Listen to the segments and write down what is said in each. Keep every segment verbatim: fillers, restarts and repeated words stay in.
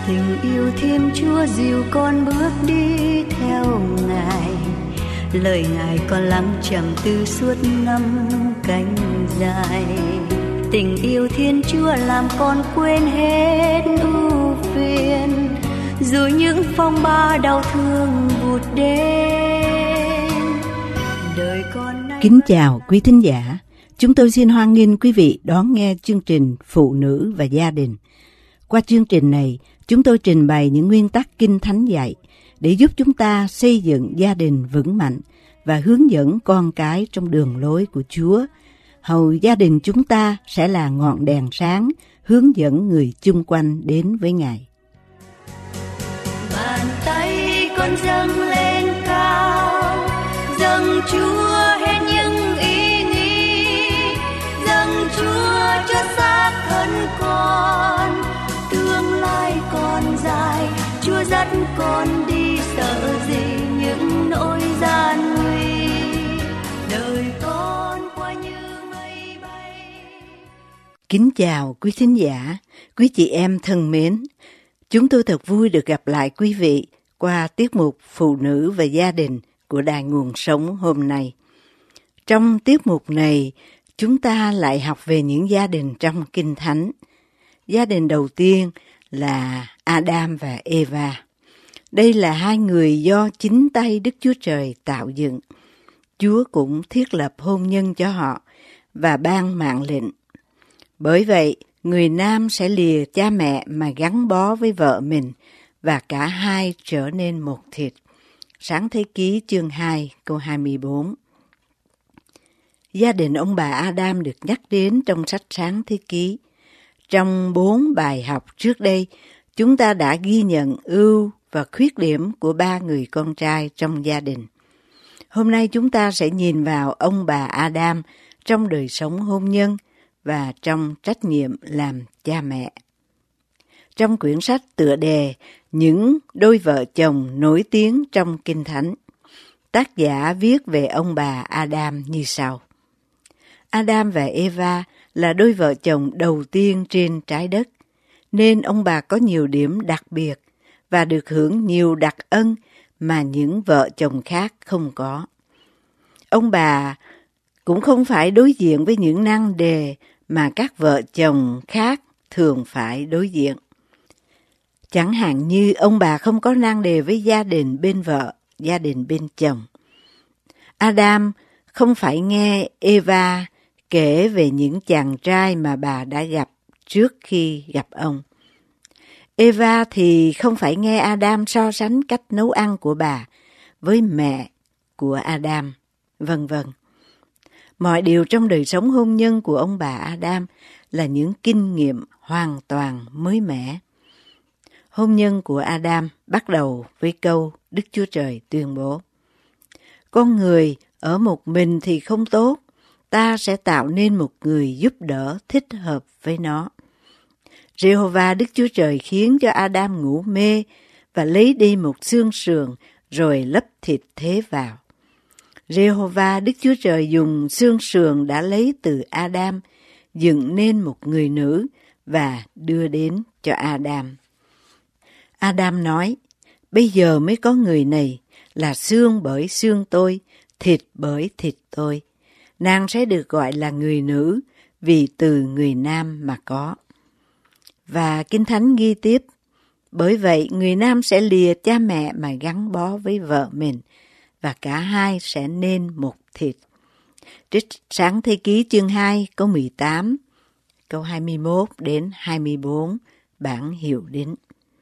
Tình yêu Thiên Chúa dìu con bước đi theo Ngài, lời Ngài con lắng trầm tư suốt năm cánh dài. Tình yêu Thiên Chúa làm con quên hết ưu phiền, dù những phong ba đau thương vụt đến. Đời con nay... Kính chào quý thính giả, chúng tôi xin hoan nghênh quý vị đón nghe chương trình Phụ nữ và gia đình. Qua chương trình này, chúng tôi trình bày những nguyên tắc Kinh Thánh dạy để giúp chúng ta xây dựng gia đình vững mạnh và hướng dẫn con cái trong đường lối của Chúa. Hầu gia đình chúng ta sẽ là ngọn đèn sáng hướng dẫn người chung quanh đến với Ngài. Bàn tay con dâng lên cao, dâng Chúa hết những ý nghĩ, dâng Chúa cho xác thân con. Tương lai còn dài, Chúa dắt con đi, sợ gì những nỗi gian nguy. Đời con qua như mây bay. Kính chào quý thính giả, quý chị em thân mến. Chúng tôi thật vui được gặp lại quý vị qua tiết mục Phụ nữ và gia đình của Đài Nguồn Sống hôm nay. Trong tiết mục này, chúng ta lại học về những gia đình trong Kinh Thánh. Gia đình đầu tiên là Adam và Eva. Đây là hai người do chính tay Đức Chúa Trời tạo dựng. Chúa cũng thiết lập hôn nhân cho họ và ban mạng lệnh. Bởi vậy, người nam sẽ lìa cha mẹ mà gắn bó với vợ mình và cả hai trở nên một thịt. Sáng Thế Ký chương hai câu hai mươi bốn. Gia đình ông bà Adam được nhắc đến trong sách Sáng Thế Ký. Trong bốn bài học trước đây, chúng ta đã ghi nhận ưu và khuyết điểm của ba người con trai trong gia đình. Hôm nay chúng ta sẽ nhìn vào ông bà Adam trong đời sống hôn nhân và trong trách nhiệm làm cha mẹ. Trong quyển sách tựa đề Những đôi vợ chồng nổi tiếng trong Kinh Thánh, tác giả viết về ông bà Adam như sau. Adam và Eva là đôi vợ chồng đầu tiên trên trái đất, nên ông bà có nhiều điểm đặc biệt và được hưởng nhiều đặc ân mà những vợ chồng khác không có. Ông bà cũng không phải đối diện với những nan đề mà các vợ chồng khác thường phải đối diện. Chẳng hạn như ông bà không có nan đề với gia đình bên vợ, gia đình bên chồng. Adam không phải nghe Eva kể về những chàng trai mà bà đã gặp trước khi gặp ông. Eva thì không phải nghe Adam so sánh cách nấu ăn của bà với mẹ của Adam, vân vân. Mọi điều trong đời sống hôn nhân của ông bà Adam là những kinh nghiệm hoàn toàn mới mẻ. Hôn nhân của Adam bắt đầu với câu Đức Chúa Trời tuyên bố: Con người ở một mình thì không tốt, ta sẽ tạo nên một người giúp đỡ thích hợp với nó. Giê-hô-va Đức Chúa Trời khiến cho Adam ngủ mê và lấy đi một xương sườn rồi lấp thịt thế vào. Giê-hô-va Đức Chúa Trời dùng xương sườn đã lấy từ Adam dựng nên một người nữ và đưa đến cho Adam. Adam nói, bây giờ mới có người này, là xương bởi xương tôi, thịt bởi thịt tôi. Nàng sẽ được gọi là người nữ vì từ người nam mà có. Và Kinh Thánh ghi tiếp, bởi vậy người nam sẽ lìa cha mẹ mà gắn bó với vợ mình, và cả hai sẽ nên một thịt. Trích Sáng Thế Ký chương hai câu mười tám, câu hai mươi mốt đến hai mươi bốn, bản hiệu đính.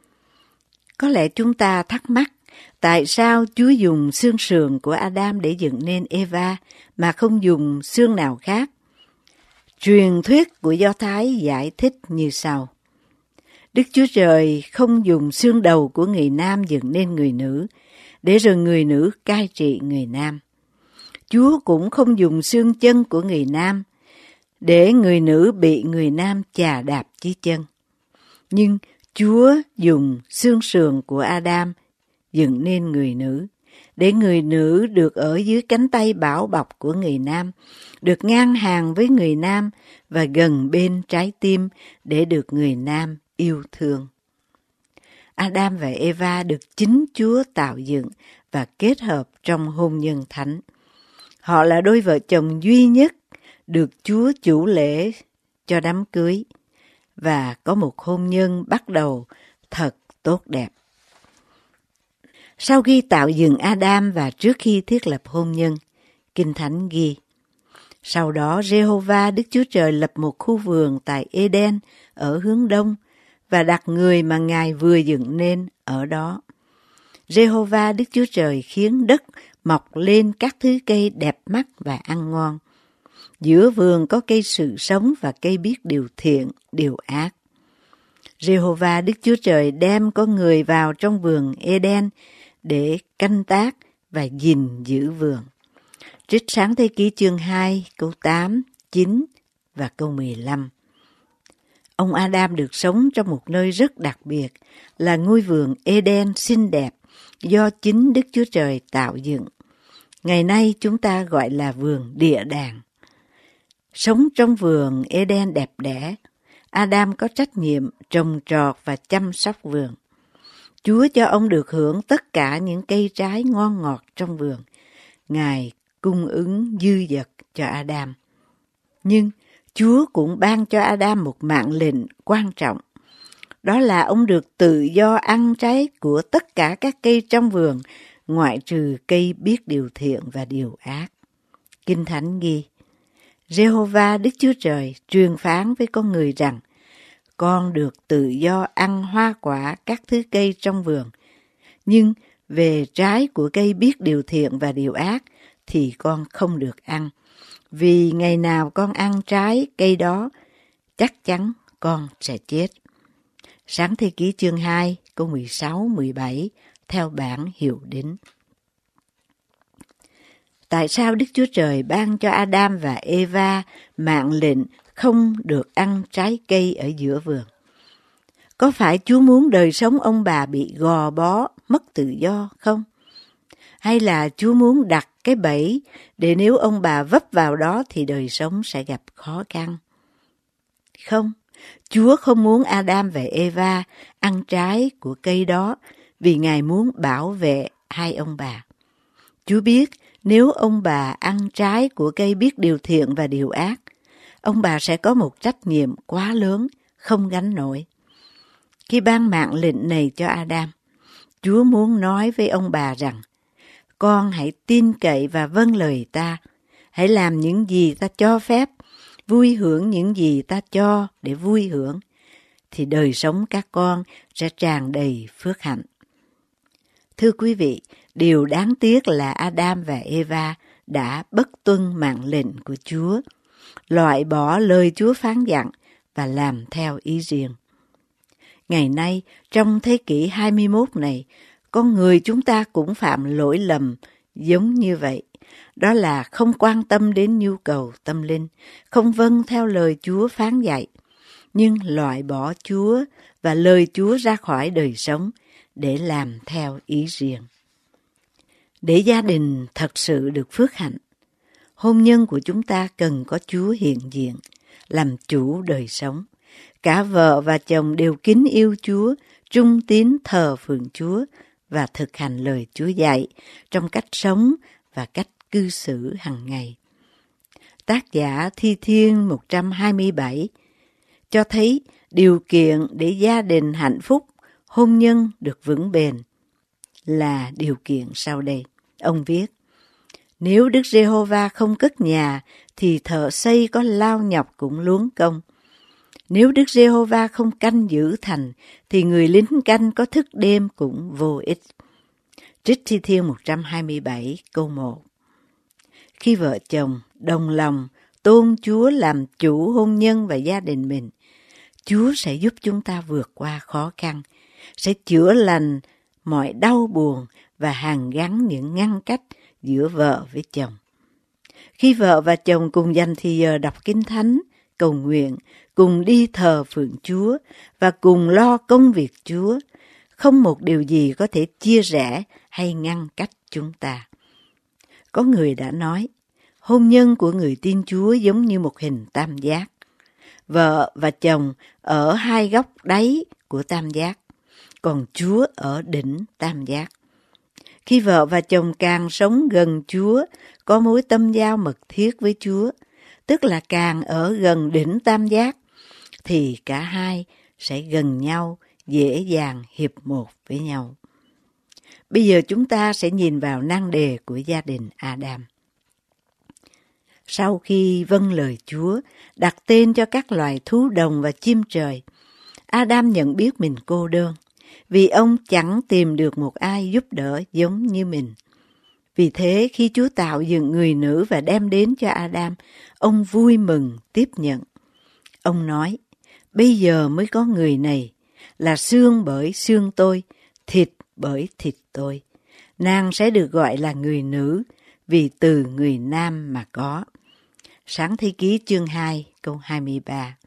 Có lẽ chúng ta thắc mắc, tại sao Chúa dùng xương sườn của Adam để dựng nên Eva mà không dùng xương nào khác? Truyền thuyết của Do Thái giải thích như sau. Đức Chúa Trời không dùng xương đầu của người nam dựng nên người nữ, để rồi người nữ cai trị người nam. Chúa cũng không dùng xương chân của người nam, để người nữ bị người nam chà đạp dưới chân. Nhưng Chúa dùng xương sườn của Adam dựng nên người nữ, để người nữ được ở dưới cánh tay bảo bọc của người nam, được ngang hàng với người nam và gần bên trái tim để được người nam yêu thương. Adam và Eva được chính Chúa tạo dựng và kết hợp trong hôn nhân thánh. Họ là đôi vợ chồng duy nhất được Chúa chủ lễ cho đám cưới và có một hôn nhân bắt đầu thật tốt đẹp. Sau khi tạo dựng Adam và trước khi thiết lập hôn nhân, Kinh Thánh ghi: sau đó Giê-hô-va Đức Chúa Trời lập một khu vườn tại Eden ở hướng đông và đặt người mà Ngài vừa dựng nên ở đó. Giê-hô-va Đức Chúa Trời khiến đất mọc lên các thứ cây đẹp mắt và ăn ngon. Giữa vườn có cây sự sống và cây biết điều thiện, điều ác. Giê-hô-va Đức Chúa Trời đem con người vào trong vườn Eden để canh tác và gìn giữ vườn. Trích Sáng Thế Ký chương hai, câu tám, chín và câu mười lăm. Ông Adam được sống trong một nơi rất đặc biệt là ngôi vườn Eden xinh đẹp do chính Đức Chúa Trời tạo dựng. Ngày nay chúng ta gọi là vườn địa đàng. Sống trong vườn Eden đẹp đẽ, Adam có trách nhiệm trồng trọt và chăm sóc vườn. Chúa cho ông được hưởng tất cả những cây trái ngon ngọt trong vườn. Ngài cung ứng dư dật cho Adam. Nhưng Chúa cũng ban cho Adam một mạng lệnh quan trọng. Đó là ông được tự do ăn trái của tất cả các cây trong vườn, ngoại trừ cây biết điều thiện và điều ác. Kinh Thánh ghi: Giê-hô-va Đức Chúa Trời truyền phán với con người rằng: con được tự do ăn hoa quả các thứ cây trong vườn, nhưng về trái của cây biết điều thiện và điều ác thì con không được ăn, vì ngày nào con ăn trái cây đó, chắc chắn con sẽ chết. Sáng Thế Ký chương hai, câu mười sáu, mười bảy, theo bản Hiệu Đính. Tại sao Đức Chúa Trời ban cho Adam và Eva mạng lệnh không được ăn trái cây ở giữa vườn? Có phải Chúa muốn đời sống ông bà bị gò bó, mất tự do không? Hay là Chúa muốn đặt cái bẫy để nếu ông bà vấp vào đó thì đời sống sẽ gặp khó khăn? Không, Chúa không muốn Adam và Eva ăn trái của cây đó vì Ngài muốn bảo vệ hai ông bà. Chúa biết nếu ông bà ăn trái của cây biết điều thiện và điều ác, ông bà sẽ có một trách nhiệm quá lớn, không gánh nổi. Khi ban mạng lệnh này cho Adam, Chúa muốn nói với ông bà rằng: con hãy tin cậy và vâng lời ta, hãy làm những gì ta cho phép, vui hưởng những gì ta cho để vui hưởng, thì đời sống các con sẽ tràn đầy phước hạnh. Thưa quý vị, điều đáng tiếc là Adam và Eva đã bất tuân mạng lệnh của Chúa, loại bỏ lời Chúa phán dặn và làm theo ý riêng. Ngày nay, trong thế kỷ hai mươi mốt này, con người chúng ta cũng phạm lỗi lầm giống như vậy. Đó là không quan tâm đến nhu cầu tâm linh, không vâng theo lời Chúa phán dạy, nhưng loại bỏ Chúa và lời Chúa ra khỏi đời sống để làm theo ý riêng. Để gia đình thật sự được phước hạnh, hôn nhân của chúng ta cần có Chúa hiện diện, làm chủ đời sống. Cả vợ và chồng đều kính yêu Chúa, trung tín thờ phượng Chúa và thực hành lời Chúa dạy trong cách sống và cách cư xử hàng ngày. Tác giả Thi Thiên một trăm hai mươi bảy cho thấy điều kiện để gia đình hạnh phúc, hôn nhân được vững bền là điều kiện sau đây. Ông viết: nếu Đức Giê-hô-va không cất nhà thì thợ xây có lao nhọc cũng luống công. Nếu Đức Giê-hô-va không canh giữ thành thì người lính canh có thức đêm cũng vô ích. Trích Thi Thiên một trăm hai mươi bảy câu một. Khi vợ chồng đồng lòng tôn Chúa làm chủ hôn nhân và gia đình mình, Chúa sẽ giúp chúng ta vượt qua khó khăn, sẽ chữa lành mọi đau buồn và hàn gắn những ngăn cách giữa vợ với chồng. Khi vợ và chồng cùng dành thì giờ đọc Kinh Thánh, cầu nguyện, cùng đi thờ phượng Chúa và cùng lo công việc Chúa, không một điều gì có thể chia rẽ hay ngăn cách chúng ta. Có người đã nói, hôn nhân của người tin Chúa giống như một hình tam giác. Vợ và chồng ở hai góc đáy của tam giác. còn Chúa ở đỉnh tam giác. Khi vợ và chồng càng sống gần Chúa, có mối tâm giao mật thiết với Chúa, tức là càng ở gần đỉnh tam giác, thì cả hai sẽ gần nhau, dễ dàng hiệp một với nhau. Bây giờ chúng ta sẽ nhìn vào nan đề của gia đình Adam. Sau khi vâng lời Chúa, đặt tên cho các loài thú đồng và chim trời, Adam nhận biết mình cô đơn, vì ông chẳng tìm được một ai giúp đỡ giống như mình. Vì thế, khi Chúa tạo dựng người nữ và đem đến cho Adam, ông vui mừng tiếp nhận. Ông nói, bây giờ mới có người này, là xương bởi xương tôi, thịt bởi thịt tôi. Nàng sẽ được gọi là người nữ, vì từ người nam mà có. Sáng thế ký chương hai, câu hai mươi ba.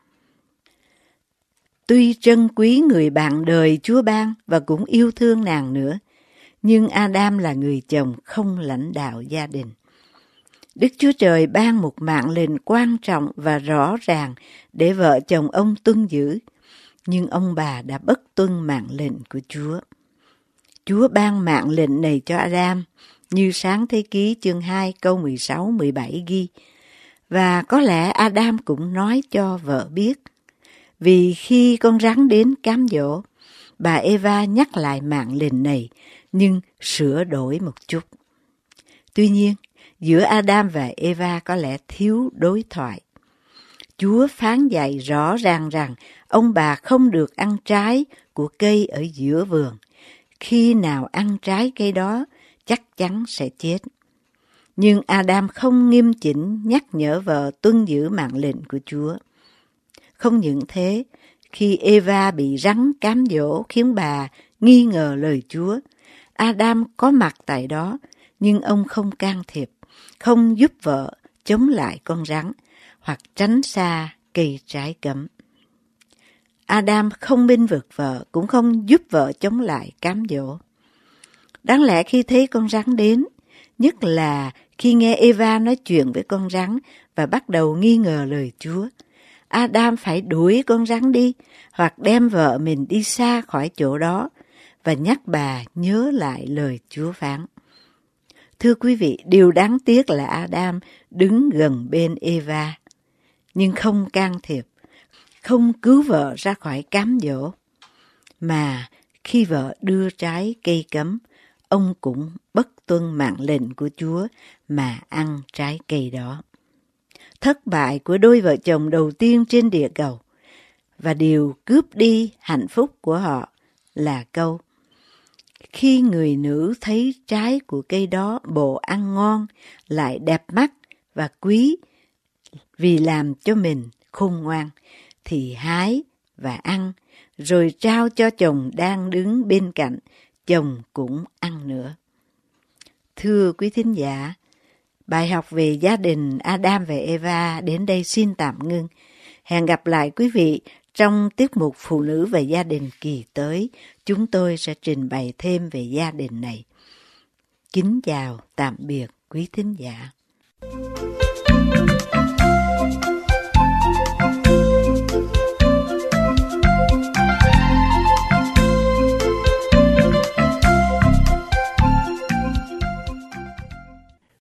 Tuy trân quý người bạn đời Chúa ban và cũng yêu thương nàng nữa, nhưng Adam là người chồng không lãnh đạo gia đình. Đức Chúa Trời ban một mạng lệnh quan trọng và rõ ràng để vợ chồng ông tuân giữ, nhưng ông bà đã bất tuân mạng lệnh của Chúa. Chúa ban mạng lệnh này cho Adam, như sáng thế ký chương hai câu mười sáu mười bảy ghi, và có lẽ Adam cũng nói cho vợ biết. Vì khi con rắn đến cám dỗ, bà Eva nhắc lại mạng lệnh này, nhưng sửa đổi một chút. Tuy nhiên, giữa Adam và Eva có lẽ thiếu đối thoại. Chúa phán dạy rõ ràng rằng ông bà không được ăn trái của cây ở giữa vườn. Khi nào ăn trái cây đó, chắc chắn sẽ chết. Nhưng Adam không nghiêm chỉnh nhắc nhở vợ tuân giữ mạng lệnh của Chúa. Không những thế, khi Eva bị rắn cám dỗ khiến bà nghi ngờ lời Chúa, Adam có mặt tại đó, nhưng ông không can thiệp, không giúp vợ chống lại con rắn hoặc tránh xa cây trái cấm. Adam không bênh vực vợ, cũng không giúp vợ chống lại cám dỗ. Đáng lẽ khi thấy con rắn đến, nhất là khi nghe Eva nói chuyện với con rắn và bắt đầu nghi ngờ lời Chúa, Adam phải đuổi con rắn đi hoặc đem vợ mình đi xa khỏi chỗ đó và nhắc bà nhớ lại lời Chúa phán. Thưa quý vị, điều đáng tiếc là Adam đứng gần bên Eva, nhưng không can thiệp, không cứu vợ ra khỏi cám dỗ, mà khi vợ đưa trái cây cấm, ông cũng bất tuân mạng lệnh của Chúa mà ăn trái cây đó. Thất bại của đôi vợ chồng đầu tiên trên địa cầu và điều cướp đi hạnh phúc của họ là câu: khi người nữ thấy trái của cây đó bộ ăn ngon, lại đẹp mắt và quý vì làm cho mình khôn ngoan, thì hái và ăn, rồi trao cho chồng đang đứng bên cạnh, chồng cũng ăn nữa. Thưa quý thính giả, bài học về gia đình Adam và Eva đến đây xin tạm ngưng. Hẹn gặp lại quý vị trong tiết mục Phụ nữ và gia đình kỳ tới. Chúng tôi sẽ trình bày thêm về gia đình này. Kính chào, tạm biệt quý thính giả.